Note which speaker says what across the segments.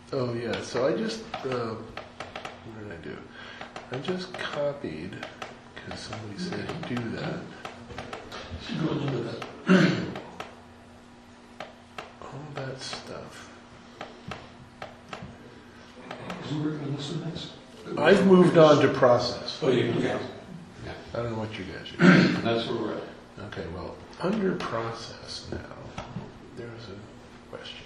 Speaker 1: Oh yeah, so I just, what did I do? I just copied, because somebody said do that.
Speaker 2: Go into that.
Speaker 1: All that stuff.
Speaker 2: Who's working on this one next?
Speaker 1: I've moved on to process.
Speaker 2: Oh, yeah.
Speaker 1: I don't know what you guys are doing.
Speaker 2: That's where we're at.
Speaker 1: Okay, well, under process now, there's a question.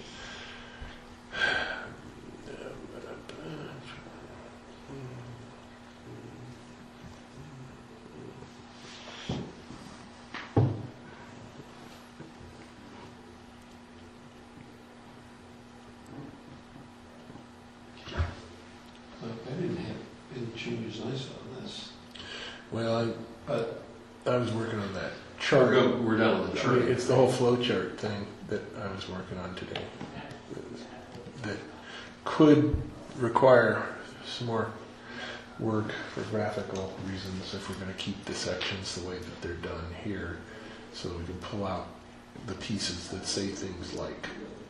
Speaker 2: I didn't have any changes I saw on this.
Speaker 1: Well,
Speaker 2: But
Speaker 1: I was working on that chart.
Speaker 2: we're down with the chart.
Speaker 1: It's the whole flow chart thing that I was working on today. That could require some more work for graphical reasons if we're going to keep the sections the way that they're done here, so that we can pull out the pieces that say things like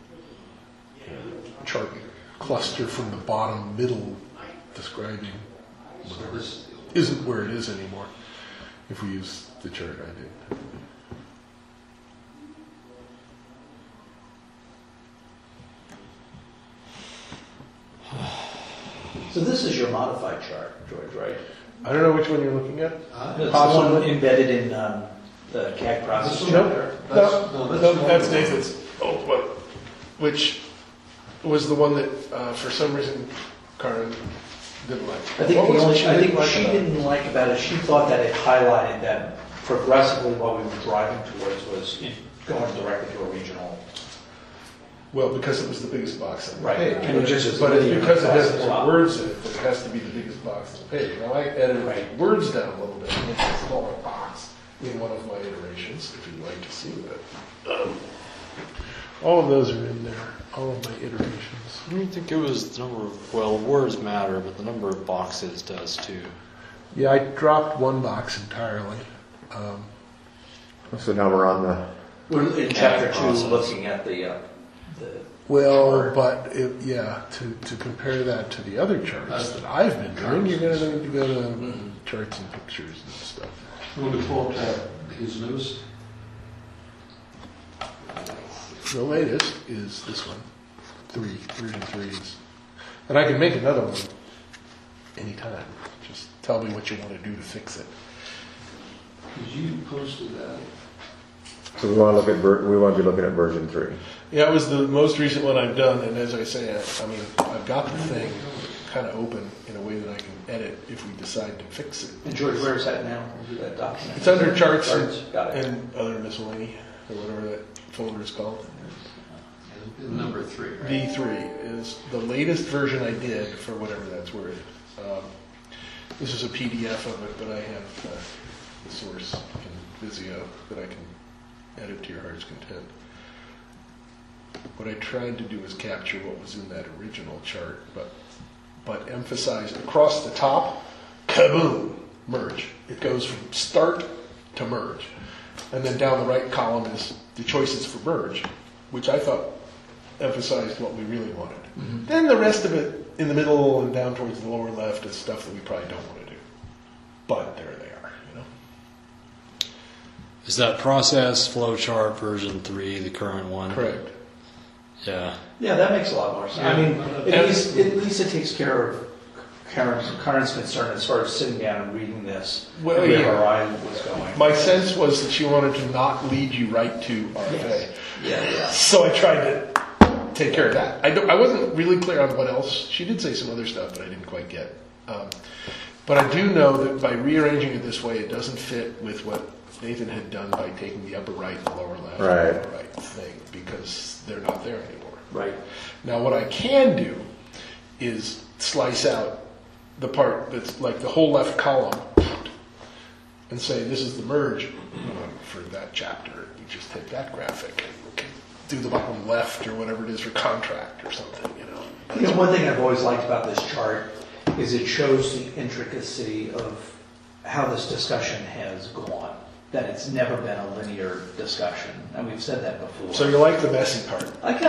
Speaker 1: chart cluster from the bottom middle describing whatever isn't where it is anymore if we use the chart I did.
Speaker 3: So this is your modified chart, George, right?
Speaker 1: I don't know which one you're looking at.
Speaker 3: It's the one embedded in the CAG process chapter.
Speaker 1: That's Nathan's. Oh, what? Which was the one that, for some reason, Karen didn't like.
Speaker 3: I think
Speaker 1: What was it
Speaker 3: I think what she
Speaker 1: about it?
Speaker 3: didn't like about it, she thought that it highlighted that progressively what we were driving towards was going directly to a regional.
Speaker 1: Well, because it was the biggest box on the
Speaker 3: Right.
Speaker 1: page.
Speaker 3: And it just-
Speaker 1: But it's because it has
Speaker 3: Across the
Speaker 1: more
Speaker 3: top.
Speaker 1: words in it, that it has to be the biggest box on the page. Now, I edited
Speaker 3: Right.
Speaker 1: words down a little bit to make it a smaller box in one of my iterations, if you'd like to see that. All of those are in there, all of my iterations.
Speaker 4: I don't think it was the number of, well, words matter, but the number of boxes does too.
Speaker 1: Yeah, I dropped one box entirely.
Speaker 5: So now we're on the.
Speaker 3: We're in chapter 2
Speaker 4: process.
Speaker 3: looking at the
Speaker 1: Well, but to compare that to the other charts that I've been doing, you're going to need to go to charts and pictures and stuff.
Speaker 2: You want to pull up his newest?
Speaker 1: The latest is this one, version 3 is, and I can make another one anytime. Just tell me what you want to do to fix it.
Speaker 2: Because you posted that.
Speaker 5: So we want to look at we want to be looking at version 3.
Speaker 1: Yeah, it was the most recent one I've done, and as I say, I mean, I've got the thing kind of open in a way that I can edit if we decide to fix it.
Speaker 3: And George, where is that now? That document?
Speaker 1: It's under charts
Speaker 3: Got it.
Speaker 1: and other miscellany, or whatever that folder is called.
Speaker 2: Number 3, right?
Speaker 1: V3 is the latest version I did for whatever that's worth. This is a PDF of it, but I have the source in Visio that I can edit to your heart's content. What I tried to do is capture what was in that original chart, but emphasize across the top, kaboom, merge. It goes from start to merge. And then down the right column is the choices for merge, which I thought emphasized what we really wanted.
Speaker 3: Mm-hmm.
Speaker 1: Then the rest of it in the middle and down towards the lower left is stuff that we probably don't want to do. But there they are, you know.
Speaker 4: Is that process flowchart version 3 the current one?
Speaker 1: Correct.
Speaker 4: Yeah.
Speaker 3: Yeah, that makes a lot more sense. I mean, at least it takes care of Karen's concern as far as sitting down and reading this.
Speaker 1: Well,
Speaker 3: where
Speaker 1: yeah.
Speaker 3: her eye was going.
Speaker 1: My sense was that she wanted to not lead you right to RFA.
Speaker 3: Yes. Yeah.
Speaker 1: So I tried to take care of that. I wasn't really clear on what else. She did say some other stuff that I didn't quite get. But I do know that by rearranging it this way, it doesn't fit with what Nathan had done by taking the upper right and the lower left
Speaker 5: Right.
Speaker 1: and the upper right thing, because they're not there anymore.
Speaker 3: Right.
Speaker 1: Now what I can do is slice out the part that's like the whole left column and say this is the merge for that chapter. You just take that graphic and do the bottom left or whatever it is for contract or something, you know.
Speaker 3: You know, one thing I've always liked about this chart is it shows the intricacy of how this discussion has gone. That it's never been a linear discussion, and we've said that before.
Speaker 1: So you like the messy part.
Speaker 3: I kind of like it.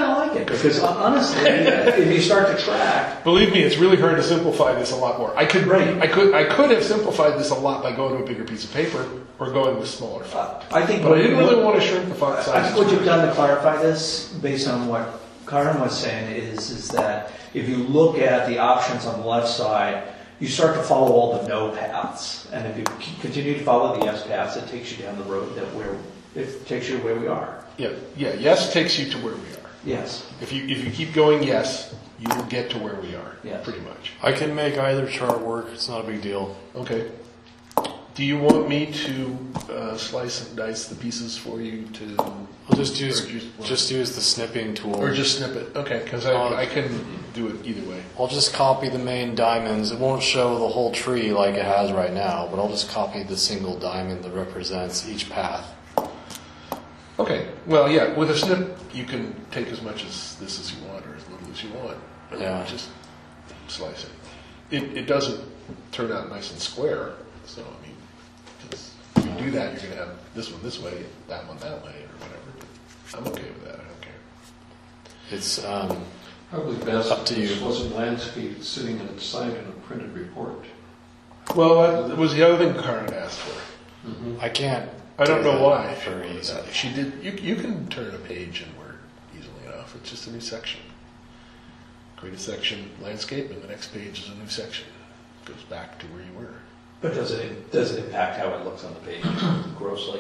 Speaker 3: Because honestly, if you start to track,
Speaker 1: Believe me, it's really hard to simplify this a lot more. I could have simplified this a lot by going to a bigger piece of paper or going with smaller font.
Speaker 3: I think.
Speaker 1: But I didn't really want to shrink the font
Speaker 3: I
Speaker 1: size.
Speaker 3: think what you've done to clarify this, based on what Karen was saying, is that if you look at the options on the left side, you start to follow all the no paths, and if you continue to follow the yes paths, it takes you down the road it takes you where we are.
Speaker 1: Yeah. Yes takes you to where we are.
Speaker 3: Yes.
Speaker 1: If you keep going yes, you will get to where we are.
Speaker 3: Yes.
Speaker 1: Pretty much.
Speaker 4: I can make either chart work. It's not a big deal.
Speaker 1: Okay. Do you want me to slice and dice the pieces for you to?
Speaker 4: I'll just use the snipping tool.
Speaker 1: Or just snip it. Okay, because I can do it either way.
Speaker 4: I'll just copy the main diamonds. It won't show the whole tree like it has right now, but I'll just copy the single diamond that represents each path.
Speaker 1: Okay. Well, yeah. With a snip, you can take as much as this as you want, or as little as you want.
Speaker 4: Yeah.
Speaker 1: Just slice it. It doesn't turn out nice and square. So I mean, if you do that, you're going to have this one this way, that one that way, or whatever. But I'm okay with that. I don't care.
Speaker 4: It's
Speaker 2: Probably best
Speaker 4: Up to
Speaker 2: if this
Speaker 4: you.
Speaker 2: wasn't landscape sitting on its side in a printed report.
Speaker 1: Well, that was the other thing Karen asked for.
Speaker 4: I can't.
Speaker 1: I don't
Speaker 4: do
Speaker 1: know
Speaker 4: that
Speaker 1: why.
Speaker 4: Very easily.
Speaker 1: She did. You can turn a page in Word easily enough. It's just a new section. Create a section, landscape, and the next page is a new section. Goes back to where you were.
Speaker 3: But does it impact how it looks on the page grossly?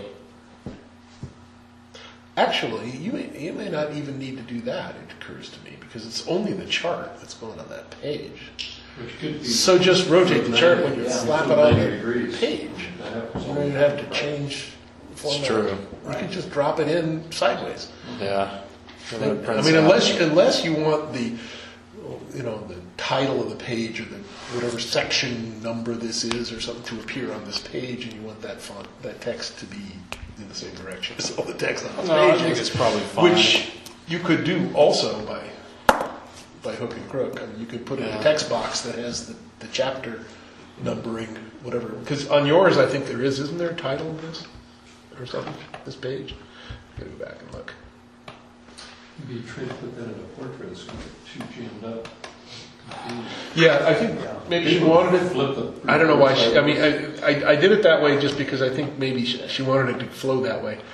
Speaker 1: Actually, you may not even need to do that. It occurs to me because it's only the chart that's going on that page.
Speaker 2: Which could be.
Speaker 1: So just rotate the chart when you
Speaker 3: Yeah.
Speaker 1: slap it on
Speaker 2: 90
Speaker 1: the
Speaker 2: degrees.
Speaker 1: page.
Speaker 2: That happens
Speaker 1: You
Speaker 2: all
Speaker 1: don't even
Speaker 2: the
Speaker 1: have to
Speaker 2: time.
Speaker 1: change format.
Speaker 4: It's true.
Speaker 1: You can just drop it in sideways.
Speaker 4: Yeah.
Speaker 1: I mean, unless you want the title of the page or the whatever section number this is or something to appear on this page, and you want that font, that text to be in the same direction as all the text on this
Speaker 4: No, I
Speaker 1: page,
Speaker 4: think it's probably fine.
Speaker 1: which you could do also by hook and crook. I mean, you could put in a text box that has the chapter numbering, whatever. Because on yours, I think isn't there a title of this or something? This page. I'm gonna go back and look.
Speaker 2: Maybe you try to put that in a portrait, it's going to get too jammed up.
Speaker 1: Yeah, I think maybe she wanted it.
Speaker 2: Flip the.
Speaker 1: I don't know why. I did it that way just because I think maybe she wanted it to flow that way.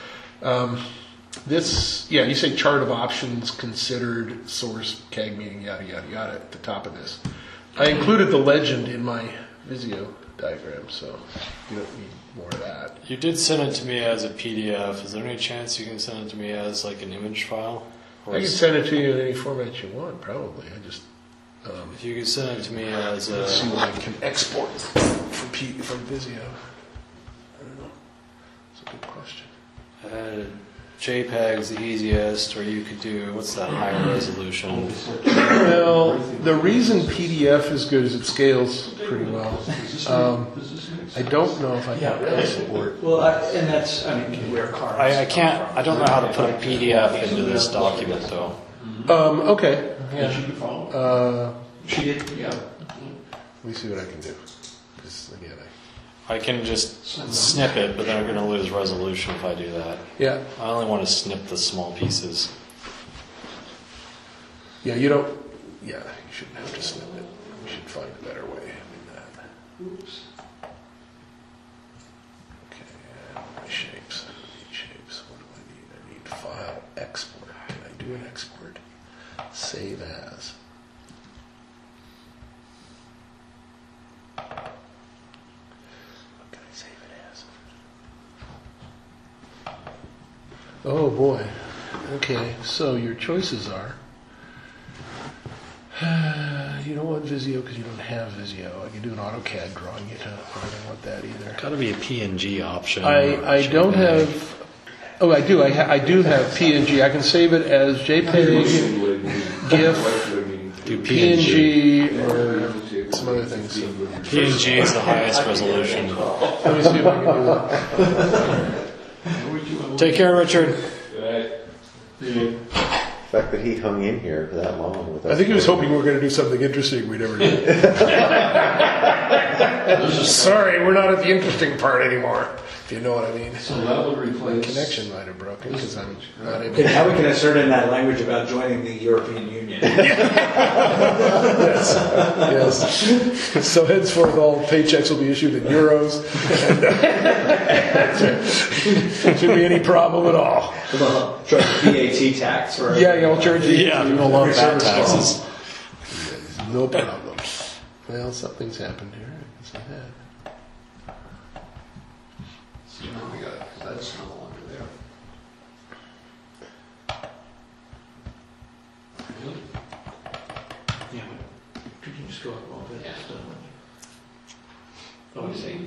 Speaker 1: You say chart of options considered, source, CAG meeting, yada, yada, yada at the top of this. I included the legend in my Visio diagram, so you don't need more of that.
Speaker 4: You did send it to me as a PDF. Is there any chance you can send it to me as like an image file? Or
Speaker 1: I can send it to you in any format you want, probably. I just
Speaker 4: if you can send it to me as a...
Speaker 1: see what I can export from Visio. I don't know. It's a good question.
Speaker 4: JPEG's the easiest, or you could do, what's that higher resolution?
Speaker 1: Well, the reason PDF is good is it scales pretty well. I don't know if I can export.
Speaker 3: Well, where Karen.
Speaker 4: I can't, I don't know how to put a PDF into this document though.
Speaker 1: Okay.
Speaker 2: Yeah. She could follow.
Speaker 3: She did.
Speaker 2: Yeah.
Speaker 1: Let me see what I can do. Because again,
Speaker 4: I can just snip it, but then I'm going to lose resolution if I do that.
Speaker 1: yeah,
Speaker 4: I only want to snip the small pieces.
Speaker 1: you don't. Yeah, you shouldn't have to snip it. We should find a better way of doing that.
Speaker 2: Oops.
Speaker 1: Okay, my shapes. I need shapes. What do I need? I need file export. Can I do an export? Save as. What can I save it as? Oh boy. Okay, so your choices are. You don't want Visio because you don't have Visio. I can do an AutoCAD drawing. I don't want that either.
Speaker 4: Got to be a PNG option.
Speaker 1: I don't have. Oh, I do. I do have PNG. I can save it as JPEG, GIF,
Speaker 4: Do PNG.
Speaker 1: PNG, or some other things.
Speaker 4: PNG is the highest resolution.
Speaker 1: Let me see if I can do it.
Speaker 4: Take care, Richard.
Speaker 2: The
Speaker 5: The fact that he hung in here for that long with us.
Speaker 1: I think he was hoping we were going to do something interesting we never did. Sorry, we're not at the interesting part anymore, if you know what I mean.
Speaker 2: So that would replace.
Speaker 1: Connection might have broken because I'm not able
Speaker 3: Okay, now we can insert in that language about joining the European Union.
Speaker 1: Yes. So henceforth, all paychecks will be issued in euros. Shouldn't be any problem at all.
Speaker 3: Well, charge VAT tax for
Speaker 1: Yeah, you'll charge you.
Speaker 4: Yeah, we don't love that taxes.
Speaker 1: No problem. Well, something's happened here. I guess I had.
Speaker 2: So now we got, that's no longer there. Really?
Speaker 3: Yeah, could you just go up a little bit?
Speaker 2: Yeah.
Speaker 3: Oh, you see?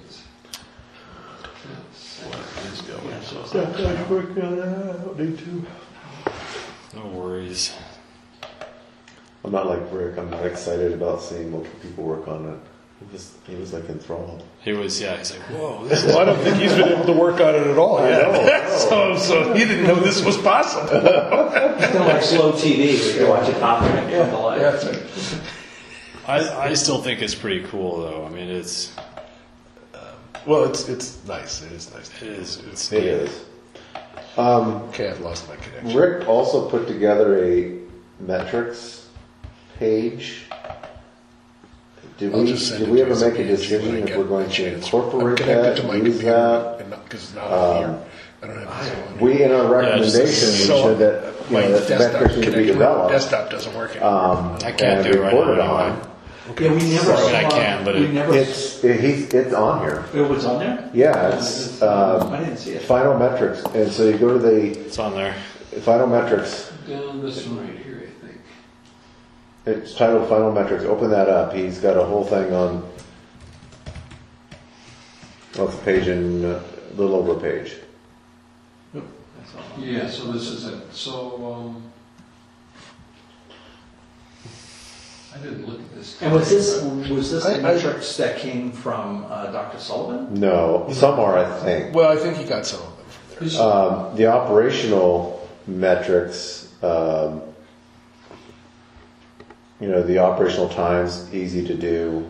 Speaker 1: Let's go.
Speaker 3: Yeah, so it's
Speaker 1: Sometimes work on out. Need to.
Speaker 4: No worries.
Speaker 5: I'm not like Rick. I'm not excited about seeing multiple people work on it. He was like enthralled.
Speaker 4: He was, yeah, he's like, whoa, this is
Speaker 1: Well, I don't think he's been able to work on it at all
Speaker 5: I
Speaker 1: yet.
Speaker 5: know.
Speaker 1: So he didn't know this was possible.
Speaker 3: It's kind of like slow TV, where you watch it pop and it come to life.
Speaker 1: That's right.
Speaker 4: I still think it's pretty cool, though. I mean, it's
Speaker 1: Well, it's nice. It is nice.
Speaker 4: it's
Speaker 5: It is.
Speaker 1: Okay, I've lost my connection.
Speaker 5: Rick also put together a metrics page. Did
Speaker 1: I'll
Speaker 5: we,
Speaker 1: just send
Speaker 5: did
Speaker 1: it
Speaker 5: we
Speaker 1: to
Speaker 5: ever
Speaker 1: you
Speaker 5: make a
Speaker 1: when I
Speaker 5: decision if
Speaker 1: get
Speaker 5: we're going
Speaker 1: a
Speaker 5: to
Speaker 1: chance.
Speaker 5: incorporate
Speaker 1: I'm connected
Speaker 5: that,
Speaker 1: to my
Speaker 5: use
Speaker 1: computer,
Speaker 5: that?
Speaker 1: and because it's not on here. I don't have this on.
Speaker 5: We, in our recommendation, we
Speaker 1: So,
Speaker 5: said that, you
Speaker 1: my
Speaker 5: know, that
Speaker 1: desktop
Speaker 5: metrics need to be
Speaker 1: connection-
Speaker 5: developed.
Speaker 1: Desktop doesn't work anymore.
Speaker 4: I can't
Speaker 5: and
Speaker 4: do it right
Speaker 5: reported
Speaker 4: now
Speaker 5: on.
Speaker 4: anyway.
Speaker 3: Yeah, we never
Speaker 4: I mean, I
Speaker 3: saw-
Speaker 4: can, but
Speaker 3: we
Speaker 4: it-
Speaker 3: never.
Speaker 5: It's on here.
Speaker 3: It was on there?
Speaker 5: Yeah, it's,
Speaker 3: I didn't see it.
Speaker 5: final metrics. And so you go to the
Speaker 4: It's on there.
Speaker 5: final metrics.
Speaker 2: Down this one right here, I think.
Speaker 5: It's titled Final Metrics. Open that up. He's got a whole thing on. Well, it's a page in a little over a page.
Speaker 3: That's all.
Speaker 2: Yeah, so this is it. So, I didn't look at this.
Speaker 3: And was this the
Speaker 1: I-
Speaker 3: metrics that came from Dr. Sullivan?
Speaker 5: No, some are, I think.
Speaker 1: Well, I think he got some of them from there.
Speaker 2: This-
Speaker 5: The operational metrics, you know, the operational times, easy to do.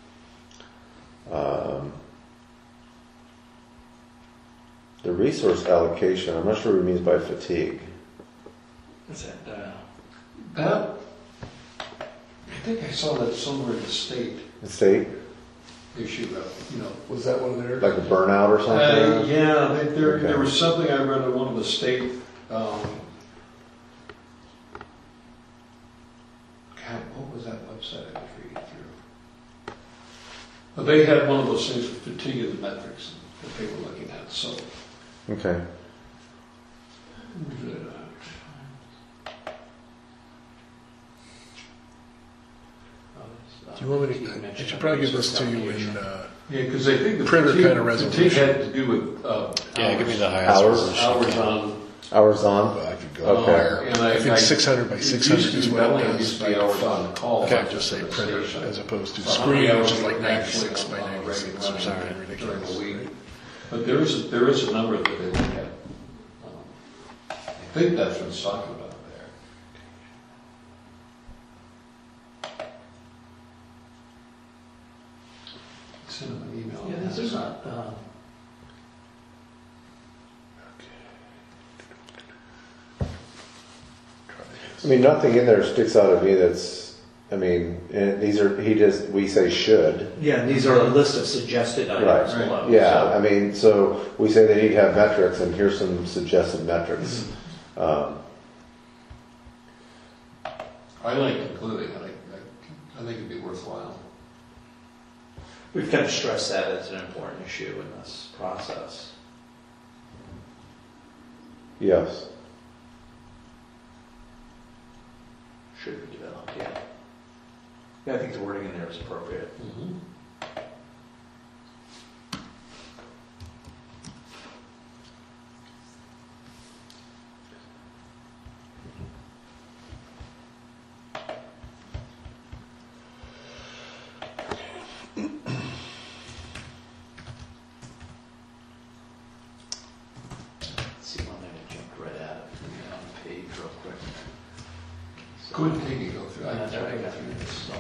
Speaker 5: The resource allocation, I'm not sure what he means by fatigue.
Speaker 3: Is that,
Speaker 2: That, I think I saw that somewhere in the state
Speaker 5: The state,
Speaker 2: issue, you know.
Speaker 1: Was that one of theirs?
Speaker 5: like a burnout or something?
Speaker 2: Yeah, there
Speaker 5: Okay.
Speaker 2: was something I read in one of the state, God, what was that website I was reading through? But they had one of those things with fatigue of the metrics that they were looking at, so.
Speaker 5: Okay.
Speaker 1: Do you want me to? I should probably give this to you in.
Speaker 2: Yeah, because I think the
Speaker 1: Printer
Speaker 2: fatigue-
Speaker 1: kind of resolution.
Speaker 2: fatigue had to do with,
Speaker 4: Yeah, give me the highest
Speaker 5: Hours?
Speaker 4: resolution.
Speaker 2: hours on.
Speaker 5: Hours on?
Speaker 1: Well, I could go
Speaker 5: Okay.
Speaker 1: higher.
Speaker 2: And
Speaker 1: I think 600 by
Speaker 2: it
Speaker 1: 600
Speaker 2: used to
Speaker 1: is
Speaker 2: be
Speaker 1: what it
Speaker 2: billing,
Speaker 1: does.
Speaker 2: used to be hours on call.
Speaker 1: I can't just say printer as opposed to
Speaker 2: So how many
Speaker 1: screen, which
Speaker 2: hours
Speaker 1: is like
Speaker 2: are actually
Speaker 1: 96 by
Speaker 2: on a
Speaker 1: 96 or
Speaker 2: regular
Speaker 1: something
Speaker 2: during
Speaker 1: ridiculous.
Speaker 2: the week? But there is a number that they look at. I think that's what it's talking about there. Send them an email.
Speaker 3: yeah, this is not.
Speaker 5: I mean, nothing in there sticks out at me that's, I mean, these are, we say should.
Speaker 3: Yeah, these are a list of suggested items
Speaker 5: Right.
Speaker 3: below.
Speaker 5: Yeah,
Speaker 3: so-
Speaker 5: I mean, so we say they need to have metrics, and here's some suggested metrics.
Speaker 2: I like including, I think it'd be worthwhile.
Speaker 3: We've kind of stressed that as an important issue in this process.
Speaker 5: Yes.
Speaker 3: Should be developed, yeah. Yeah, I think the wording in there is appropriate. Let's see one that I jumped right at it on the page real quick.
Speaker 2: Go ahead and take it, go through. I
Speaker 3: That's
Speaker 2: can
Speaker 3: right, I
Speaker 2: go
Speaker 3: got
Speaker 2: through this.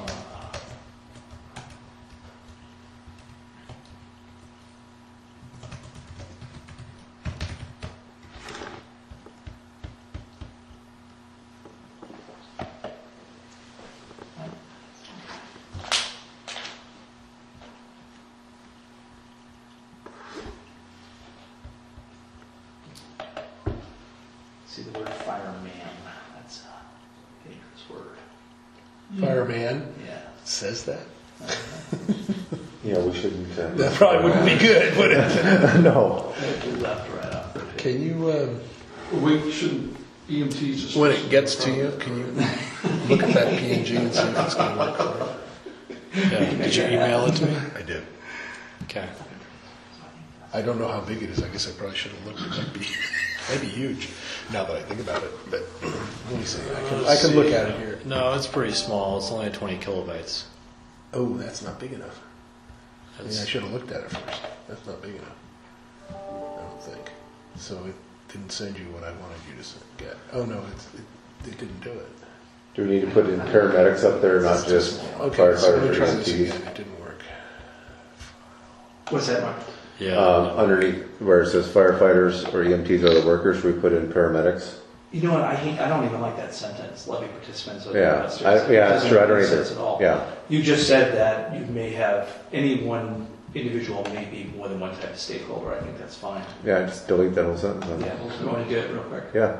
Speaker 3: See the word fireman, that's a dangerous word.
Speaker 1: Fireman
Speaker 3: Yeah.
Speaker 1: says that.
Speaker 5: Yeah, we shouldn't.
Speaker 1: That probably wouldn't be good, would it?
Speaker 5: No.
Speaker 3: We left right off the page.
Speaker 1: Can you,
Speaker 2: We shouldn't, EMTs is.
Speaker 1: when it gets to you, can you look at that PNG and see if it's going to work for
Speaker 4: Yeah. Did you email it to me?
Speaker 1: you? I did.
Speaker 4: Okay.
Speaker 1: I don't know how big it is. I guess I probably should have looked. It might be huge now that I think about it. But let me see. I can look at it here.
Speaker 4: No, it's pretty small. It's only 20 kilobytes.
Speaker 1: Oh, that's not big enough. I mean, I
Speaker 4: That's-
Speaker 1: should have looked at it first. That's not big enough. I don't think. So it didn't send you what I wanted you to get. Oh no, it didn't do it.
Speaker 5: Do we need to put in paramedics up there, not just
Speaker 1: Okay, so let me
Speaker 5: firefighters
Speaker 1: try
Speaker 5: or
Speaker 1: this
Speaker 5: EMTs?
Speaker 1: again. It didn't work.
Speaker 3: What's that, Mark?
Speaker 4: Yeah.
Speaker 5: Underneath where it says firefighters or EMTs are the workers, we put in paramedics.
Speaker 3: You know what, I don't even like that sentence, levy participants. Of the
Speaker 5: Yeah,
Speaker 3: investors.
Speaker 5: yeah,
Speaker 3: It
Speaker 5: that's
Speaker 3: doesn't
Speaker 5: true. I don't
Speaker 3: make
Speaker 5: either.
Speaker 3: sense at all.
Speaker 5: Yeah,
Speaker 3: You just said that you may have, any one individual may be more than one type of stakeholder, I think that's fine.
Speaker 5: yeah. Just delete that whole sentence. Then.
Speaker 3: Yeah, you want to do it real quick?
Speaker 5: Yeah.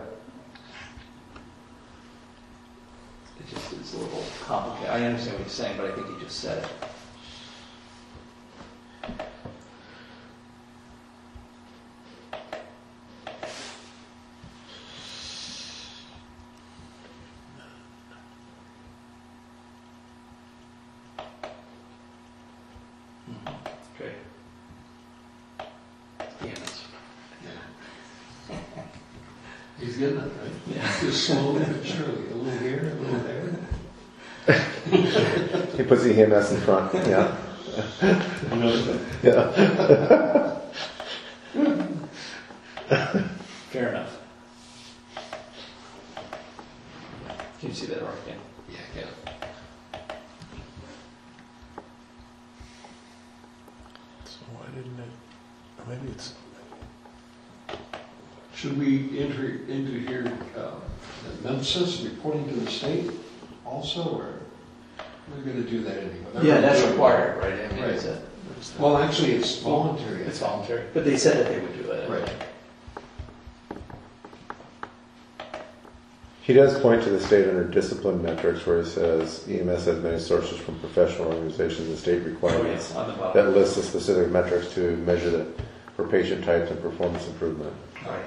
Speaker 3: It just is a little complicated. I understand what you're saying, but I think you just said it. Okay. Yeah, that's,
Speaker 2: He's getting it, right?
Speaker 3: yeah.
Speaker 2: Just slowly but surely, a little here, a little there.
Speaker 5: He puts the EMS in front. Yeah.
Speaker 2: You know,
Speaker 5: Yeah.
Speaker 3: Fair enough. Can you see that, Mark? Yeah.
Speaker 2: yeah.
Speaker 1: So why didn't it? Maybe it's.
Speaker 2: Should we enter into here, Memphis reporting to the state also, or we're gonna do that anyway?
Speaker 3: Yeah, that's required, right? I mean,
Speaker 2: Right.
Speaker 3: it's a-
Speaker 2: Well, actually, it's voluntary.
Speaker 3: It's voluntary, but they said that they would do it.
Speaker 2: Right.
Speaker 5: He does point to the state under discipline metrics where he says EMS has many sources from professional organizations and state
Speaker 3: Oh,
Speaker 5: requirements
Speaker 3: yes, on the
Speaker 5: that
Speaker 3: bottom.
Speaker 5: lists the specific metrics to measure that for patient types and performance improvement.
Speaker 3: Right.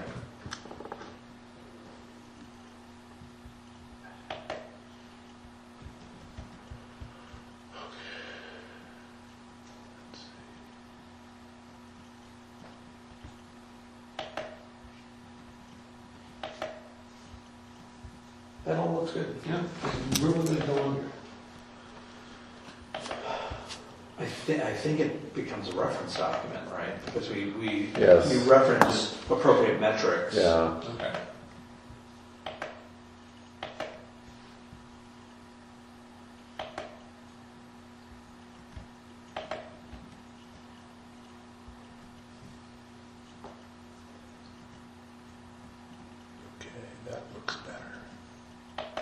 Speaker 3: That all looks good.
Speaker 2: Yeah, where would they go under?
Speaker 3: I think it becomes a reference document, right? Because we
Speaker 5: Yes.
Speaker 3: reference appropriate metrics.
Speaker 5: Yeah.
Speaker 2: Okay.
Speaker 1: Okay, that looks better.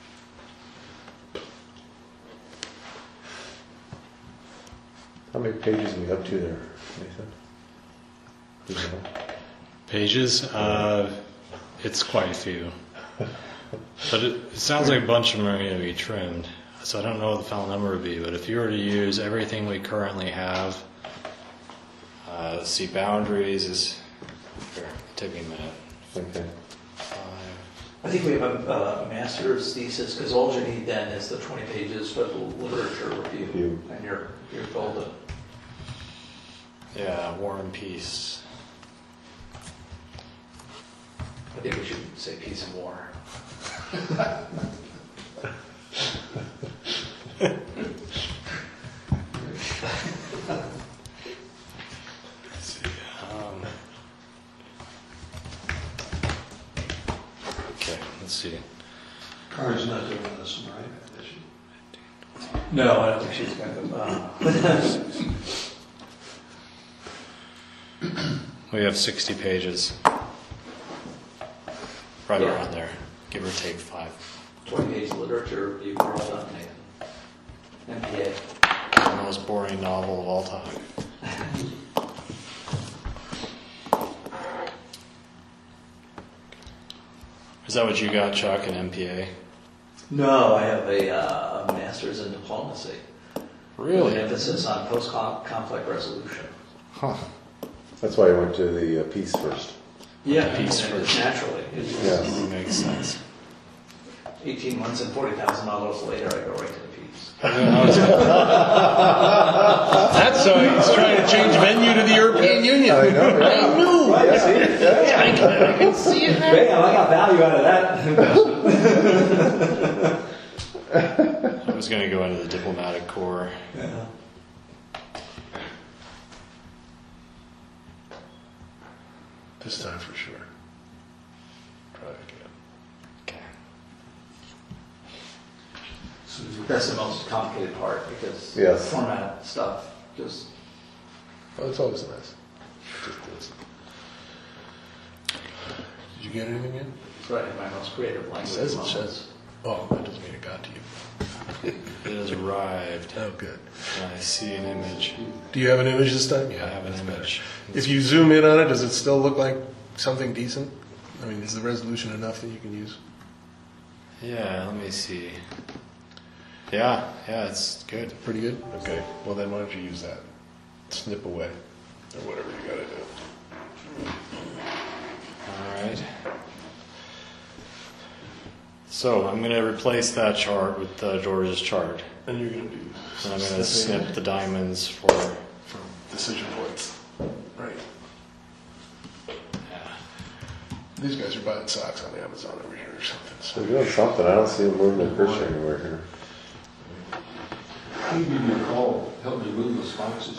Speaker 5: How many pages are we up to there, Nathan? Do you know?
Speaker 4: Pages? It's quite a few. But it sounds like a bunch of them are going to be trimmed. So I don't know what the final number would be, but if you were to use everything we currently have, let's see, boundaries is, here, take me a minute.
Speaker 5: Okay.
Speaker 4: 5.
Speaker 3: I think we have a master's thesis, because all you need then is the 20 pages for the literature review,
Speaker 5: Review.
Speaker 3: and you're golden.
Speaker 4: Yeah, War and Peace.
Speaker 3: I think we should say peace and war.
Speaker 4: Let's see. Okay, let's see.
Speaker 2: Car's not doing that. medicine, right? Is she?
Speaker 3: No, I don't think she's going to.
Speaker 4: We have 60 pages. Right
Speaker 3: Yeah.
Speaker 4: around there. Give or take 5.
Speaker 3: 20-page literature review, we're all done, Nathan. MPA.
Speaker 4: The most boring novel of all time. Is that what you got, Chuck, an MPA?
Speaker 3: No, I have a master's in diplomacy. With an emphasis on post-conflict resolution.
Speaker 4: Huh.
Speaker 5: That's why I went to the peace first.
Speaker 3: Yeah,
Speaker 4: Peace first.
Speaker 3: naturally. It's
Speaker 5: Yeah.
Speaker 3: just
Speaker 4: Makes sense.
Speaker 3: 18 months and $40,000 later, I go right to the peace.
Speaker 1: That's why he's trying to change venue to the European Union.
Speaker 5: I know, yeah.
Speaker 1: I knew.
Speaker 3: Right, see? Yeah.
Speaker 1: I can see it now.
Speaker 3: Bam, I got value out of that investment.
Speaker 4: I was going to go into the diplomatic corps.
Speaker 3: Yeah.
Speaker 1: This time for sure. Try again.
Speaker 4: Okay.
Speaker 2: So
Speaker 3: That's the most complicated part because
Speaker 5: Yes.
Speaker 3: format stuff just.
Speaker 1: Oh, it's always nice. Just this. Did you get anything in?
Speaker 3: It's right in my most creative language.
Speaker 1: It says it
Speaker 3: moments.
Speaker 1: says. Oh, that doesn't mean it got to you.
Speaker 4: It has arrived.
Speaker 1: Oh, good.
Speaker 4: I see an image.
Speaker 1: Do you have an image this time?
Speaker 4: I have an image.
Speaker 1: If you zoom in on it, does it still look like something decent? I mean, is the resolution enough that you can use?
Speaker 4: Yeah, let me see. Yeah, it's good.
Speaker 1: Pretty good? Okay. Well, then why don't you use that? Snip away. Or whatever you gotta do.
Speaker 4: All right. So I'm going to replace that chart with George's chart.
Speaker 1: And you're gonna do
Speaker 4: And I'm going to
Speaker 1: snipping
Speaker 4: snip the diamonds for...
Speaker 1: from decision points. Right.
Speaker 4: Yeah.
Speaker 1: These guys are buying socks on Amazon over here or something.
Speaker 5: They're
Speaker 1: So.
Speaker 5: doing something. I don't see them moving a cursor anywhere here.
Speaker 2: I'll give you a call, help me move those boxes.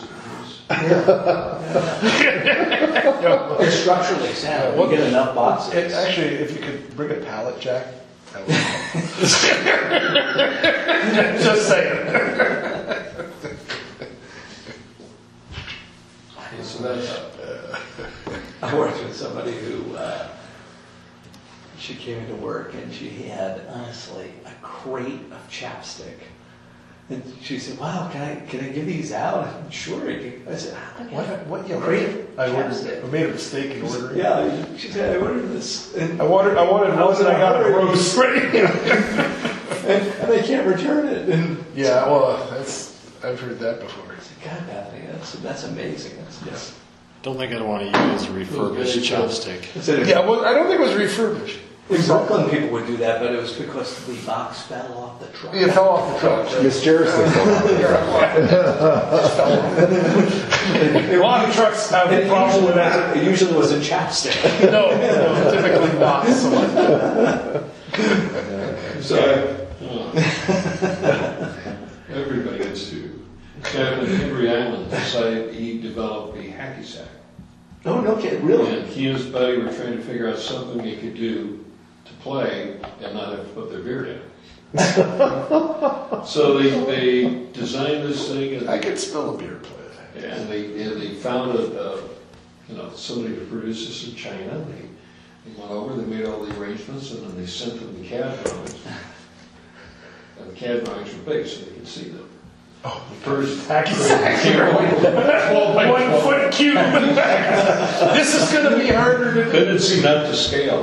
Speaker 3: It's structurally sound.
Speaker 1: Well,
Speaker 3: We get enough boxes.
Speaker 1: Actually, if you could bring a pallet jack, that would help. Just saying.
Speaker 2: So that's,
Speaker 3: I worked with somebody who, she came into work and she had, honestly, a crate of chapstick. And she said, wow, can I give these out? I'm sure. I said,
Speaker 1: What? Yeah,
Speaker 3: Crate of
Speaker 1: I
Speaker 3: chapstick.
Speaker 1: made a mistake in ordering.
Speaker 3: Yeah, she said, I ordered this. And,
Speaker 1: I wanted one and I got it gross.
Speaker 3: and they can't return it. And
Speaker 1: Yeah, well, I've heard that before.
Speaker 3: I said, God, Bethany, that's amazing. That's
Speaker 4: Don't think I'd want to use refurbished chopstick.
Speaker 3: I said,
Speaker 1: Yeah, well, I don't think it was refurbished.
Speaker 3: in Brooklyn, people would do that, but it was because the box fell off the truck.
Speaker 1: It fell off the truck.
Speaker 5: Mysteriously.
Speaker 1: A lot of trucks have a problem with that.
Speaker 3: It usually was in chapstick.
Speaker 1: No, typically not.
Speaker 3: So,
Speaker 2: everybody gets to. Captain Henry Allen decided he developed a hacky sack.
Speaker 3: oh, no kidding, really?
Speaker 2: And he and his buddy were trying to figure out something they could do to play and not have to put their beard in. So they designed this thing and
Speaker 1: I could spill a beer plate.
Speaker 2: And they found somebody to produce this in China. They went over, they made all the arrangements, and then they sent them the CAD drawings. And the CAD drawings were big, so they could see them.
Speaker 1: Oh,
Speaker 2: The first
Speaker 1: hacky sack. 1 foot cube. This is going to be harder to do.
Speaker 2: tendency not to scale.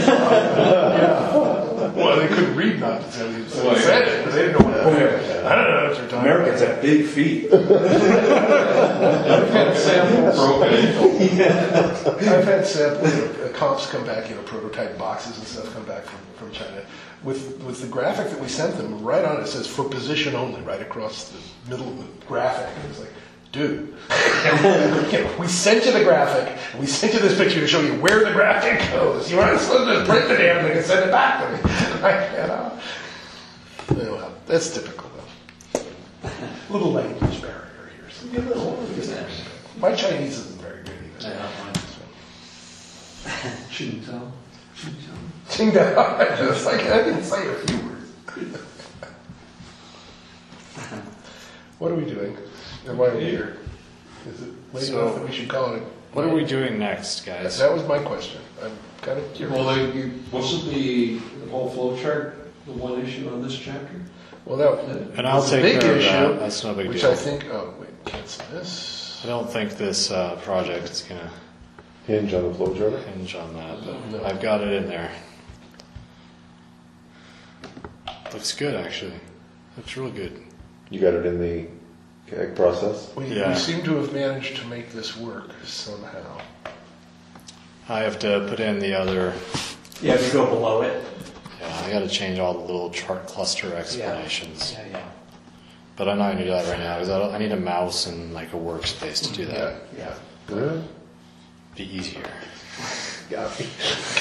Speaker 1: Well, they couldn't read not to tell you. So
Speaker 2: Well,
Speaker 1: they said it, but they didn't know what it was. I don't know what you're talking
Speaker 3: Americans
Speaker 1: about.
Speaker 3: have big feet.
Speaker 1: I've had samples, comps come back, prototype boxes and stuff come back from China. With the graphic that we sent them, right on it says for position only, right across the middle of the graphic. And it's like, dude, we sent you the graphic, and we sent you this picture to show you where the graphic goes. You aren't supposed to print the damn thing and send it back to me. Well, that's typical, though. Little language barrier here. So. My Chinese isn't very good either.
Speaker 2: Shouldn't tell.
Speaker 1: It's like, I didn't say a few words. What are we doing? And why are we here? Is it late
Speaker 4: So-
Speaker 1: enough that we should call it?
Speaker 4: What are we doing next, guys?
Speaker 1: That was my question. I'm kind of curious.
Speaker 2: Well, wasn't the whole flow chart the one issue on this chapter?
Speaker 1: Well, that
Speaker 4: And I'll
Speaker 1: was a
Speaker 4: take
Speaker 1: big
Speaker 4: care of
Speaker 1: issue,
Speaker 4: that. That's no big
Speaker 1: which
Speaker 4: deal.
Speaker 1: I think. Oh wait, cancel this.
Speaker 4: I don't think this project is going to
Speaker 5: Hinge on the flow chart.
Speaker 4: hinge on that, but
Speaker 1: No.
Speaker 4: I've got it in there. Looks good, actually. Looks real good.
Speaker 5: You got it in the CAG process.
Speaker 1: We
Speaker 4: Yeah.
Speaker 1: seem to have managed to make this work somehow.
Speaker 4: I have to put in the other.
Speaker 3: Yeah, if you go below it.
Speaker 4: Yeah, I got to change all the little chart cluster explanations.
Speaker 3: Yeah.
Speaker 4: But I'm not going to do that right now because I need a mouse and like a workspace to do that.
Speaker 1: Yeah.
Speaker 5: Yeah.
Speaker 4: Be easier.
Speaker 5: Got me.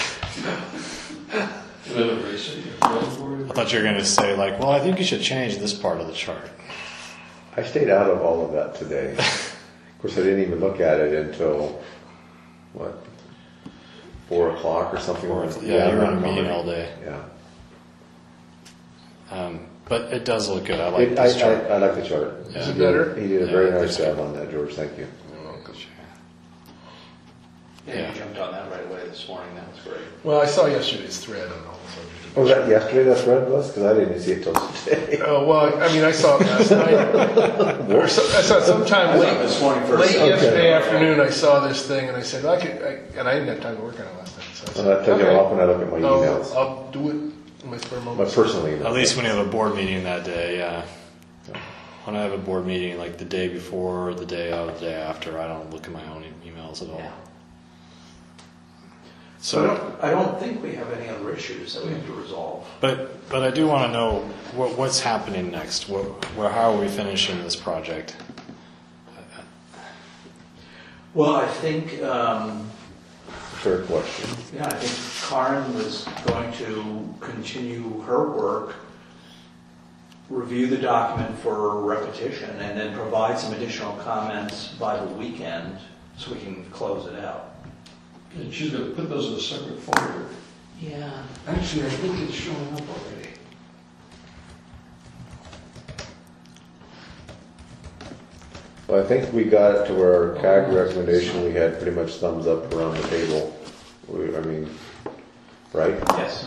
Speaker 2: And then erase it,
Speaker 4: I thought you were going to say like, well, I think you should change this part of the chart.
Speaker 5: I stayed out of all of that today. Of course, I didn't even look at it until what, 4 o'clock or something.
Speaker 4: Yeah, you were on a
Speaker 5: around
Speaker 4: meeting
Speaker 5: Monday.
Speaker 4: all day.
Speaker 5: Yeah.
Speaker 4: But it does look good. I like
Speaker 5: I
Speaker 4: this chart.
Speaker 5: like the chart.
Speaker 4: Yeah.
Speaker 1: Is it better?
Speaker 5: He did a
Speaker 4: Yeah,
Speaker 5: very
Speaker 4: I
Speaker 5: nice
Speaker 4: think so.
Speaker 5: job on that, George. Thank you.
Speaker 3: Yeah, you jumped on that right away this morning. That was great.
Speaker 1: Well, I saw yesterday's thread on all the subject.
Speaker 5: Oh, was that yesterday that thread was? Because I didn't see it till today.
Speaker 1: Oh well, I mean, I saw it last night. Or I saw it sometime late
Speaker 3: this morning first.
Speaker 1: late
Speaker 5: Okay.
Speaker 1: yesterday afternoon. I saw this thing and I said, and I didn't have time to work on it last night. So I
Speaker 5: And
Speaker 1: said,
Speaker 5: I tell you off when I look at my emails.
Speaker 1: I'll do it in my spare
Speaker 5: My
Speaker 1: moments.
Speaker 5: personal email.
Speaker 4: At least when you have a board meeting that day, yeah. When I have a board meeting like the day before, or the day of, the day after, I don't look at my own emails at all.
Speaker 3: Yeah.
Speaker 4: So,
Speaker 3: I don't think we have any other issues that we have to resolve.
Speaker 4: but I do want to know what's happening next. How are we finishing this project?
Speaker 3: Well, I think,
Speaker 5: Fair question.
Speaker 3: I think Karen was going to continue her work, review the document for repetition, and then provide some additional comments by the weekend so we can close it out.
Speaker 2: And she's going to put those in a separate folder.
Speaker 3: Yeah.
Speaker 2: Actually, I think it's showing up already.
Speaker 5: Well, I think we got to where our CAG recommendation, we had pretty much thumbs up around the table. I mean, right?
Speaker 3: Yes.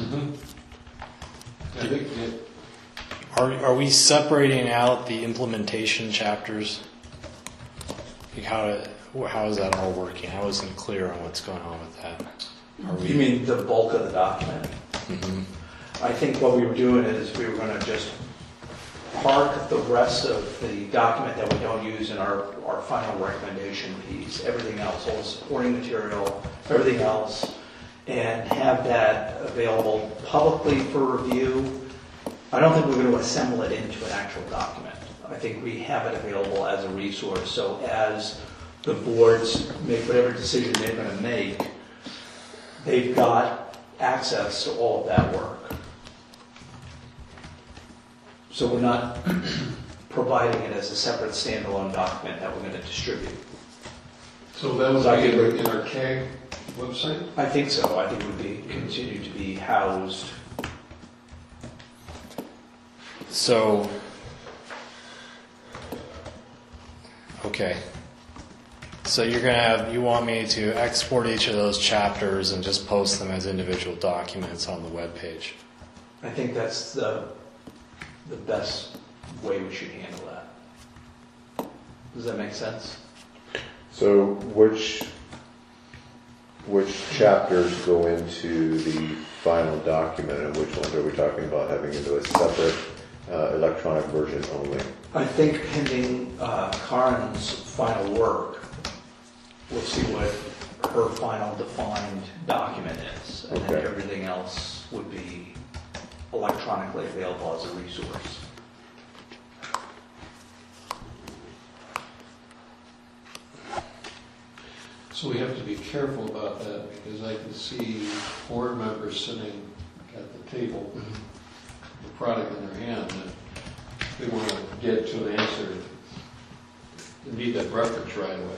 Speaker 2: I think it,
Speaker 4: Are we separating out the implementation chapters? Like how is that all working? How isn't clear on what's going on with that? Are
Speaker 3: You mean the bulk of the document?
Speaker 4: Mhm.
Speaker 3: I think what we were doing is we were going to just park the rest of the document that we don't use in our final recommendation piece, everything else, all the supporting material, everything else, and have that available publicly for review. I don't think we're going to assemble it into an actual document. I think we have it available as a resource, so as the boards make whatever decision they're going to make, they've got access to all of that work. So we're not providing it as a separate standalone document that we're going to distribute.
Speaker 2: so that was
Speaker 3: I
Speaker 2: in
Speaker 3: think
Speaker 2: our CAG website?
Speaker 3: I think so. I think it would be continue to be housed.
Speaker 4: So, okay. So you want me to export each of those chapters and just post them as individual documents on the webpage?
Speaker 3: I think that's the best way we should handle that. Does that make sense?
Speaker 5: So which chapters go into the final document and which ones are we talking about having into a separate electronic version only?
Speaker 3: I think pending Karen's final work, we'll see what her final defined document is. And then
Speaker 5: Okay.
Speaker 3: everything else would be electronically available as a resource.
Speaker 2: So we have to be careful about that because I can see board members sitting at the table with the product in their hand and they want to get to an answer. They need that reference right away.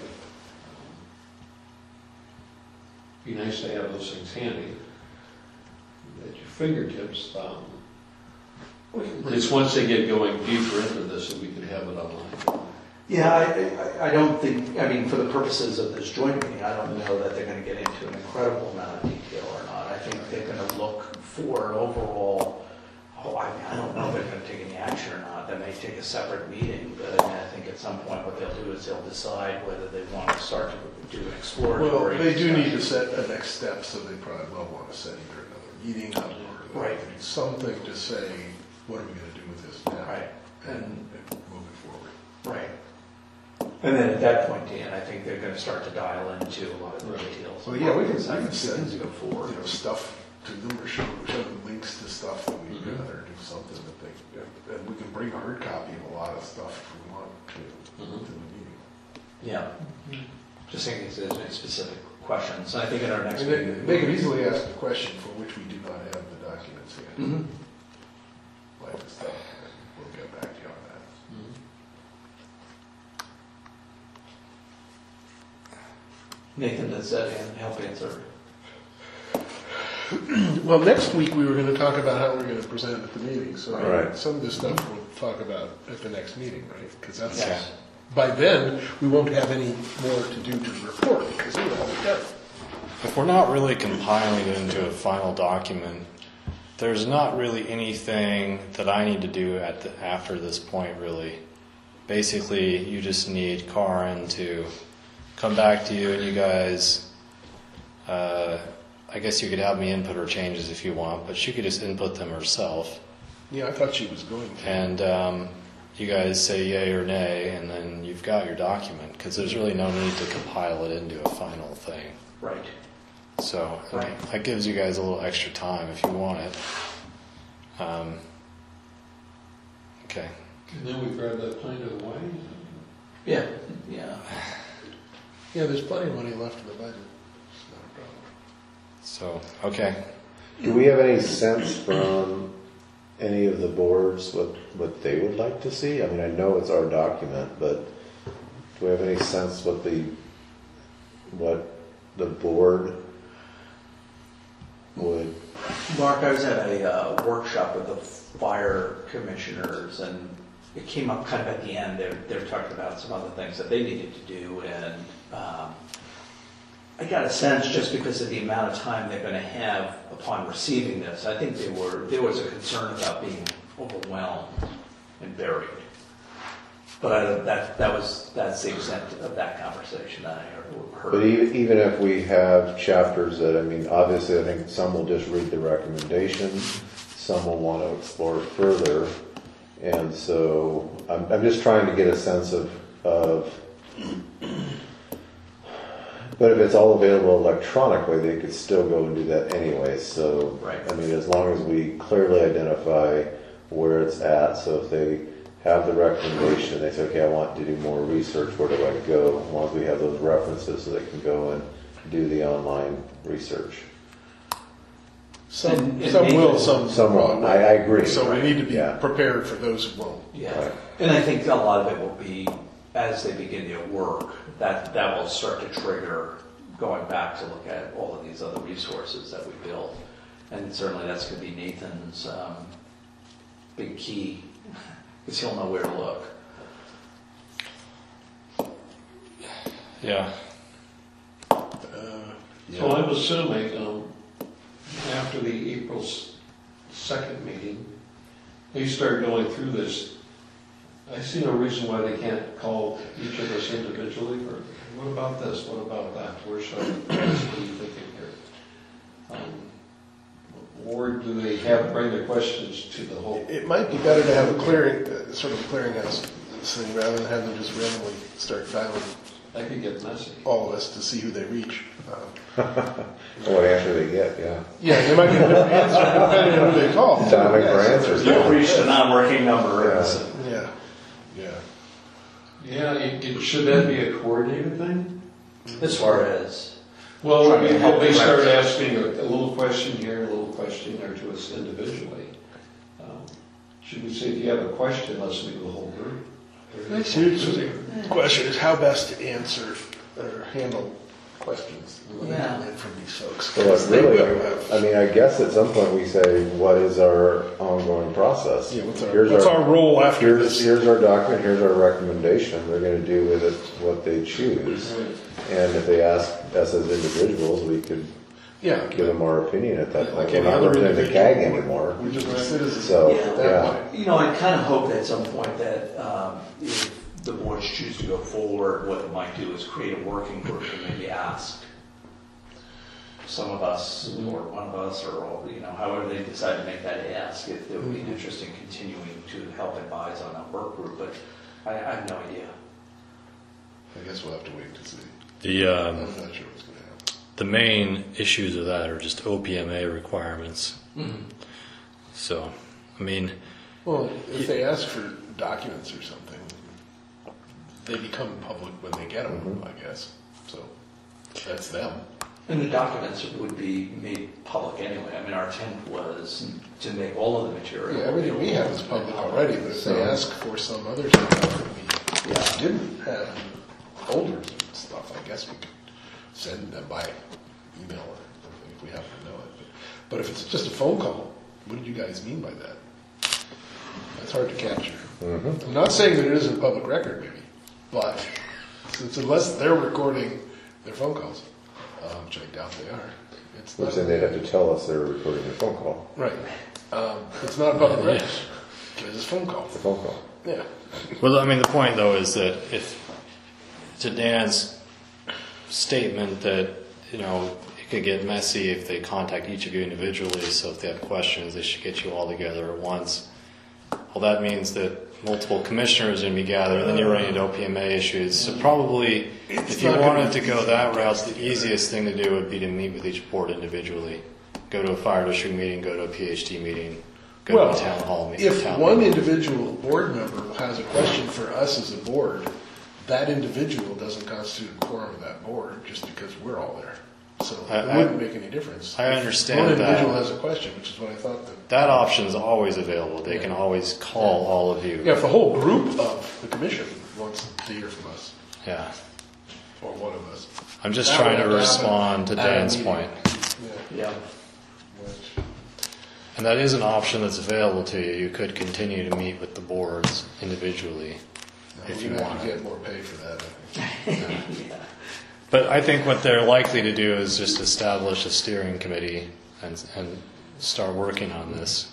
Speaker 2: Be nice to have those things handy at your fingertips. At least once they get going deeper into this, that we could have it online.
Speaker 3: Yeah, I don't think, I mean, for the purposes of this joint meeting, I don't know that they're gonna get into an incredible amount of detail or not. I think they're gonna look for an overall, I don't know if they're gonna take any action or not. They may take a separate meeting, but I mean, I think at some point what they'll do is they'll decide whether they want to start to do an exploratory.
Speaker 1: Well, they do need to set a next step, so they probably will want to set either another meeting up or
Speaker 3: Right.
Speaker 1: something to say, what are we going to do with this now?
Speaker 3: Right.
Speaker 1: And move it forward.
Speaker 3: Right. And then at that point, Dan, I think they're gonna start to dial into a lot of the
Speaker 2: Right.
Speaker 3: details.
Speaker 1: Well, yeah, we can
Speaker 3: send
Speaker 1: send,
Speaker 3: things to go forward.
Speaker 1: you know, stuff to them or show them links to stuff that we've got or do something that they, and we can bring a hard copy of a lot of stuff if we want to the meeting.
Speaker 3: Yeah. Just thinking if there's any specific questions. I think in our
Speaker 1: I
Speaker 3: next
Speaker 1: mean,
Speaker 3: meeting.
Speaker 1: they can easily ask a question for which we do not have the documents yet,
Speaker 3: Mhm.
Speaker 1: like this stuff, and we'll get back to you on that.
Speaker 3: Nathan, does that help answer?
Speaker 1: Well, next week we were going to talk about how we're going to present at the meeting, so
Speaker 5: Right.
Speaker 1: some of this stuff we'll talk about at the next meeting, right? Because that's,
Speaker 3: Yes.
Speaker 1: by then, we won't have any more to do to report, because we'll have it done.
Speaker 4: If we're not really compiling it into a final document, there's not really anything that I need to do after this point, really. Basically, you just need Karin to come back to you, and you guys, I guess you could have me input her changes if you want, but she could just input them herself.
Speaker 1: Yeah, I thought she was going to.
Speaker 4: And you guys say yay or nay, and then you've got your document, because there's really no need to compile it into a final thing.
Speaker 3: Right.
Speaker 4: So
Speaker 3: Right.
Speaker 4: that gives you guys a little extra time if you want it. Okay.
Speaker 2: And then we grab that plane to Hawaii.
Speaker 3: Yeah, yeah.
Speaker 1: Yeah, there's plenty of money left in the budget. It's not a problem.
Speaker 4: So, okay.
Speaker 5: Do we have any sense from any of the boards what they would like to see? I mean, I know it's our document, but do we have any sense what the board would?
Speaker 3: Mark, I was at a workshop with the fire commissioners, and it came up kind of at the end. They were talking about some other things that they needed to do, and I got a sense, just because of the amount of time they're going to have upon receiving this, I think there was a concern about being overwhelmed and buried. But that's the extent of that conversation that I heard.
Speaker 5: But even if we have chapters that, I mean, obviously I think some will just read the recommendations, some will want to explore it further, and so I'm just trying to get a sense of but if it's all available electronically, they could still go and do that anyway. So,
Speaker 3: Right.
Speaker 5: I mean, as long as we clearly identify where it's at, so if they have the recommendation, they say, okay, I want to do more research, where do I go? As long as we have those references, so they can go and do the online research.
Speaker 1: Some
Speaker 3: And
Speaker 1: will,
Speaker 3: maybe-
Speaker 1: some
Speaker 5: won't.
Speaker 1: won't.
Speaker 5: I agree.
Speaker 1: So we need to be
Speaker 5: Yeah.
Speaker 1: prepared for those who won't.
Speaker 3: Yeah,
Speaker 5: Right.
Speaker 3: and I think a lot of it will be, as they begin their work, that will start to trigger going back to look at all of these other resources that we built. And certainly that's going to be Nathan's big key, because he'll know where to look.
Speaker 4: Yeah.
Speaker 2: So I'm assuming, after the April 2nd meeting, they start going through this. I see no reason why they can't call each of us individually for, what about this, what about that, where should I, what are you thinking here? Or do they bring the questions to the whole?
Speaker 1: It might be better to have a clearing, sort of clearinghouse thing, rather than have them just randomly start dialing
Speaker 2: That could get messy.
Speaker 1: all of us to see who they reach.
Speaker 5: What answer they get, yeah.
Speaker 1: Yeah, they might get a different answer depending on who they call.
Speaker 5: Timing for
Speaker 1: Yeah, so
Speaker 5: answers.
Speaker 1: there's-
Speaker 3: You'll reach the non-working number.
Speaker 5: Yeah.
Speaker 1: Yeah.
Speaker 2: Yeah, should that be a coordinated thing?
Speaker 3: As far as,
Speaker 2: Well,
Speaker 3: Trying to help
Speaker 2: they
Speaker 3: them
Speaker 2: start
Speaker 3: out.
Speaker 2: asking a little question here, a little question there to us individually. Should we say, if you have a question, let's meet the whole group?
Speaker 1: The question is how best to answer or handle questions
Speaker 3: Yeah.
Speaker 1: from these folks.
Speaker 5: So like
Speaker 1: They
Speaker 5: really,
Speaker 1: better have-
Speaker 5: I mean, I guess at some point we say, what is our ongoing process?
Speaker 1: Yeah,
Speaker 5: Here's
Speaker 1: what's our role after
Speaker 5: Here's,
Speaker 1: this?
Speaker 5: here's our document, here's our recommendation, they're gonna do with it what they choose. And if they ask us as individuals, we could
Speaker 1: Yeah.
Speaker 5: give them our opinion at that point.
Speaker 1: Like
Speaker 5: We're
Speaker 1: any
Speaker 5: not
Speaker 1: other
Speaker 5: looking at the
Speaker 1: individual,
Speaker 5: CAG anymore.
Speaker 1: we're just citizens
Speaker 5: So,
Speaker 1: at that
Speaker 5: yeah.
Speaker 1: point.
Speaker 3: You know, I kind of hope at some point that if the boards choose to go forward, what it might do is create a working group and maybe ask some of us, or one of us, or all, you know, however they decide to make that ask, if there would be an interest in continuing to help advise on that work group, but I have no idea.
Speaker 1: I guess we'll have to wait to see.
Speaker 4: The
Speaker 1: I'm not sure what's going to happen.
Speaker 4: the main issues of that are just OPMA requirements. So, I mean,
Speaker 1: Well, if they ask for documents or something, they become public when they get them, I guess. So that's them.
Speaker 3: And the documents would be made public anyway. I mean, our intent was to make all of the material.
Speaker 1: Yeah, everything we have is public already, but if they
Speaker 5: So-
Speaker 1: ask for some other stuff that we
Speaker 3: Yeah.
Speaker 1: didn't have folders and stuff, I guess we could send them by email or something if we happen to know it. But if it's just a phone call, what did you guys mean by that? That's hard to capture. I'm not saying that it isn't public record, maybe, but since unless they're recording their phone calls, which I doubt they are, it's
Speaker 5: Which
Speaker 1: not.
Speaker 5: then they'd have to tell us they're recording a phone call,
Speaker 1: Right. It's not a public record. It's a phone call.
Speaker 5: a phone call.
Speaker 1: Yeah.
Speaker 4: well, I mean, the point though is that if to Dan's statement that you know it could get messy if they contact each of you individually. So if they have questions, they should get you all together at once. Well, that means that multiple commissioners are going to be gathered, and then you're running into OPMA issues. So probably, if you
Speaker 1: not gonna
Speaker 4: wanted to
Speaker 1: be
Speaker 4: go
Speaker 1: easy.
Speaker 4: that route, the easiest thing to do would be to meet with each board individually. Go to a fire district meeting, go to a PhD meeting, go
Speaker 1: Well,
Speaker 4: to a town hall meeting.
Speaker 1: if one individual board member has a question for us as a board, that individual doesn't constitute a quorum of that board just because we're all there. So it
Speaker 4: I-
Speaker 1: wouldn't make any difference.
Speaker 4: I
Speaker 1: If
Speaker 4: understand
Speaker 1: one
Speaker 4: that.
Speaker 1: individual has a question, which is what I thought that.
Speaker 4: That option is always available. They can always call all of you.
Speaker 1: Yeah, if the whole group of the commission wants to hear from us,
Speaker 4: Yeah.
Speaker 1: or one of us.
Speaker 4: I'm just
Speaker 1: That
Speaker 4: trying
Speaker 1: would
Speaker 4: to
Speaker 1: have happen
Speaker 4: respond to
Speaker 1: at a
Speaker 4: Dan's
Speaker 1: meeting.
Speaker 4: point.
Speaker 1: Yeah.
Speaker 3: Yeah.
Speaker 1: Which-
Speaker 4: And that is an option that's available to you. You could continue to meet with the boards individually if you
Speaker 1: We're gonna have
Speaker 4: want.
Speaker 1: to get more pay for that, I think.
Speaker 4: But I think what they're likely to do is just establish a steering committee and start working on this.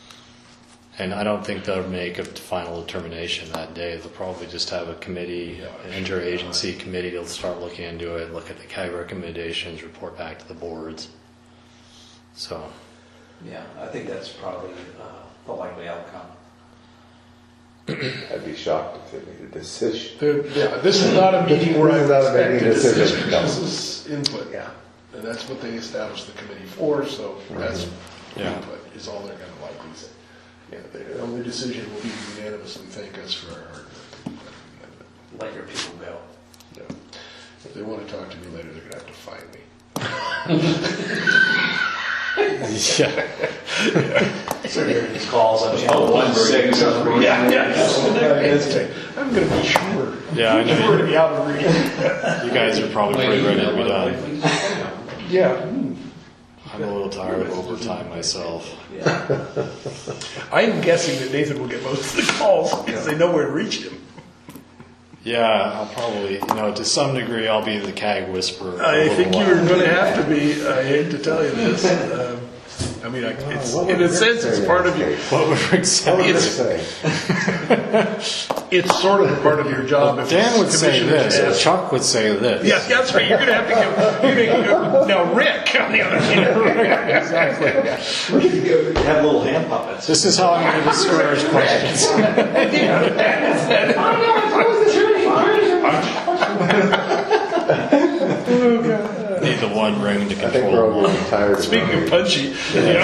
Speaker 4: And I don't think they'll make a final determination that day. They'll probably just have a committee, an interagency committee. They'll start looking into it, look at the CAG recommendations, report back to the boards. So,
Speaker 3: Yeah, I think that's probably the likely outcome.
Speaker 5: I'd be shocked if they made a decision.
Speaker 1: Yeah, this is not a meeting where I
Speaker 5: This is not
Speaker 1: expect
Speaker 5: making
Speaker 1: a
Speaker 5: a decision,
Speaker 1: decision.
Speaker 5: no.
Speaker 1: This is input.
Speaker 5: Yeah.
Speaker 1: And that's what they established the committee for, so that's
Speaker 4: Yeah.
Speaker 1: input is all they're gonna likely say. Yeah, the only decision will be to unanimously thank us for our hard work.
Speaker 3: Let your people go.
Speaker 1: Yeah. If they wanna talk to me later, they're gonna have to find me.
Speaker 4: yeah.
Speaker 3: So there these calls on
Speaker 2: Oh,
Speaker 3: channel
Speaker 2: one
Speaker 3: 16.
Speaker 2: very-
Speaker 3: Yeah.
Speaker 1: I'm gonna be sure.
Speaker 4: Yeah, I know.
Speaker 1: We're gonna be out and reading.
Speaker 4: You guys are probably pretty ready to be done.
Speaker 1: Yeah.
Speaker 4: I'm a little tired of overtime myself.
Speaker 3: Yeah.
Speaker 1: I'm guessing that Nathan will get most of the calls because they know where to reach him.
Speaker 4: Yeah, I'll probably, to some degree, I'll be the CAG whisperer. for a
Speaker 1: I
Speaker 4: little
Speaker 1: think
Speaker 4: while.
Speaker 1: you're going to have to be. I hate to tell you this. I mean, it's,
Speaker 5: What would
Speaker 1: in a
Speaker 5: Rick
Speaker 1: sense,
Speaker 5: say
Speaker 1: it's
Speaker 5: in
Speaker 1: part
Speaker 5: this
Speaker 1: of your.
Speaker 5: case?
Speaker 4: What would Rick say?
Speaker 5: What would they
Speaker 1: It's-
Speaker 5: say?
Speaker 1: It's sort of a part of your job. if
Speaker 4: Dan would
Speaker 1: it's
Speaker 4: say
Speaker 1: commissioners
Speaker 4: this, or
Speaker 1: ask.
Speaker 4: Chuck would say this.
Speaker 1: Yeah, that's right. You're going to have to give. Now, Rick, on the other hand.
Speaker 4: Exactly.
Speaker 3: Have little hand puppets.
Speaker 4: This is how I'm going to discourage questions. Need the one ring to
Speaker 5: I think we're all
Speaker 4: control.
Speaker 5: getting tired of
Speaker 1: Speaking
Speaker 5: running.
Speaker 1: of punchy,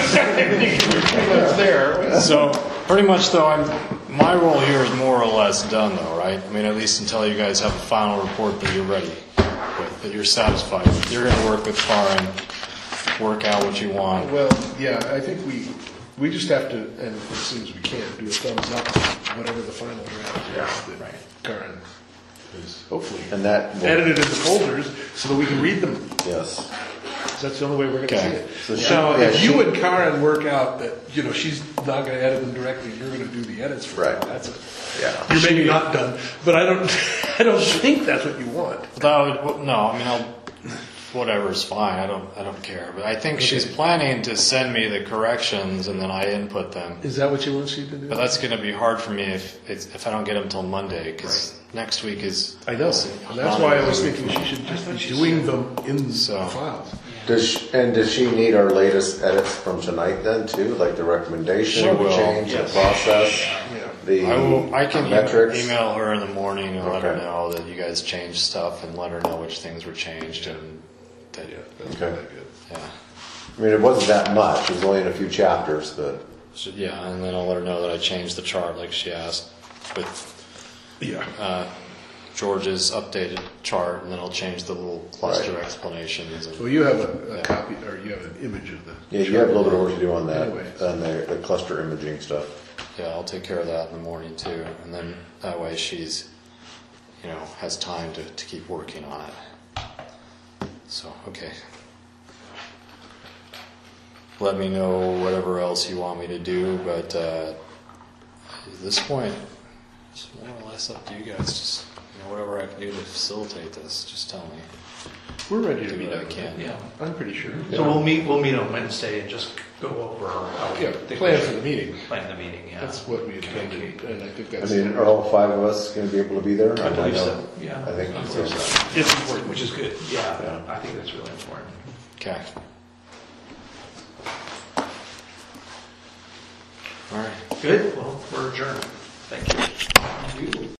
Speaker 1: there.
Speaker 4: So pretty much though, my role here is more or less done though, right? I mean, at least until you guys have a final report that you're ready with, that you're satisfied with. You're going to work with Karin, work out what you want.
Speaker 1: Well, yeah, I think we just have to, and as soon as we can, do a thumbs up on whatever the final draft is that Karen is hopefully
Speaker 5: And that will-
Speaker 1: edited into folders so that we can read them.
Speaker 5: Yes.
Speaker 1: 'Cause that's the only way we're going to
Speaker 4: Okay.
Speaker 1: see it.
Speaker 5: So she-
Speaker 1: Now,
Speaker 5: yeah,
Speaker 1: if
Speaker 5: she-
Speaker 1: you and Karen work out that, she's not going to edit them directly, you're going to do the edits for
Speaker 5: Right.
Speaker 1: them. That's it.
Speaker 5: Yeah.
Speaker 1: You're maybe not done, but I don't think that's what you want.
Speaker 4: That would, no, I mean, whatever's fine. I don't care. But I think she's planning to send me the corrections and then I input them.
Speaker 1: Is that what you want you to do?
Speaker 4: But that's going to be hard for me if I don't get them till Monday because next week is.
Speaker 1: I know, and that's why I was thinking she should just be doing them in the
Speaker 4: So-
Speaker 1: files.
Speaker 5: Does she need our latest edits from tonight then too, like the recommendation,
Speaker 4: She
Speaker 5: the
Speaker 4: will,
Speaker 5: change,
Speaker 3: yes.
Speaker 5: the process,
Speaker 1: Yeah.
Speaker 5: the
Speaker 4: I can
Speaker 5: metrics?
Speaker 4: email her in the morning and let her
Speaker 5: Okay.
Speaker 4: know that you guys changed stuff and let her know which things were changed and that,
Speaker 1: Yeah, that's
Speaker 5: Okay.
Speaker 1: really good.
Speaker 4: yeah.
Speaker 5: I mean, it wasn't that much. It was only in a few chapters, but
Speaker 4: So, yeah, and then I'll let her know that I changed the chart like she asked with
Speaker 1: Yeah.
Speaker 4: George's updated chart, and then I'll change the little cluster
Speaker 5: Right.
Speaker 4: explanations. And,
Speaker 1: Well, you have a copy, or you have an image of the.
Speaker 5: yeah, you have a little bit of work to do on that,
Speaker 1: Anyways.
Speaker 5: on the cluster imaging stuff.
Speaker 4: yeah, I'll take care of that in the morning too, and then that way she's, has time to keep working on it. So, okay. Let me know whatever else you want me to do, but at this point, it's more or less up to you guys. Just whatever I can do to facilitate this, just tell me.
Speaker 1: We're ready to
Speaker 4: Do
Speaker 1: do
Speaker 4: what I
Speaker 1: that.
Speaker 4: can.
Speaker 3: Yeah.
Speaker 1: I'm pretty sure.
Speaker 3: So we'll meet on Wednesday and just go over how we
Speaker 1: Yeah,
Speaker 3: think we
Speaker 1: plan
Speaker 3: should
Speaker 1: for the meeting.
Speaker 3: plan the meeting, yeah.
Speaker 1: That's what we intended, and I think
Speaker 5: I
Speaker 1: that's.
Speaker 5: mean, are all five of us going to be able to be there?
Speaker 3: I believe
Speaker 5: know-
Speaker 3: so, yeah.
Speaker 5: I think so.
Speaker 1: It's important.
Speaker 3: Which is good, yeah,
Speaker 5: Yeah.
Speaker 3: I think that's really important.
Speaker 4: Okay. All right.
Speaker 3: Good, well, we're adjourned. Thank you.